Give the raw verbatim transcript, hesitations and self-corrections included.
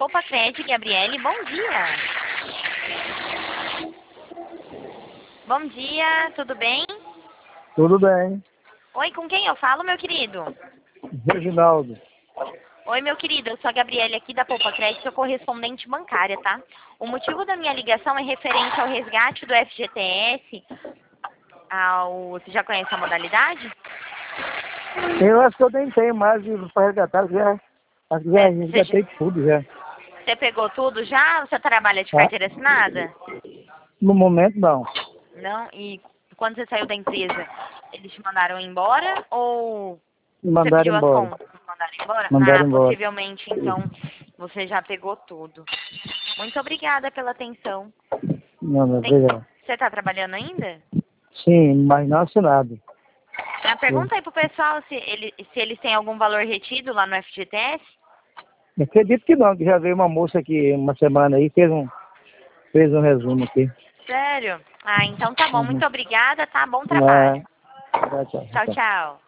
Poupa Cred, Gabriele, bom dia. Bom dia, tudo bem? Tudo bem. Oi, com quem eu falo, meu querido? Reginaldo. Oi, meu querido, eu sou a Gabriele aqui da Poupa Cred, sou correspondente bancária, tá? O motivo da minha ligação é referente ao resgate do F G T S. Ao... Você já conhece a modalidade? Eu acho que eu nem tenho mais para resgatar, já, acho que já É, você, já... resgatei tudo já. você pegou tudo já? Você trabalha de Tá? carteira assinada? No momento não. Não? E quando você saiu da empresa, eles te mandaram embora ou Me você mandaram pediu as embora. contas? Mandaram embora? Ah, Mandaram embora. possivelmente, então, você já pegou tudo. Muito obrigada pela atenção. Não, não, Tem... obrigado. Você está trabalhando ainda? Sim, mas não assinado. Ah, pergunta aí pro pessoal se, ele, se eles têm algum valor retido lá no F G T S. Eu acredito que não, que já veio uma moça aqui uma semana aí, fez um, fez um resumo aqui. Sério? Ah, então tá bom. Uhum. Muito obrigada, tá? Bom Ah, trabalho. tchau, tchau. Tchau, Tchau. tchau.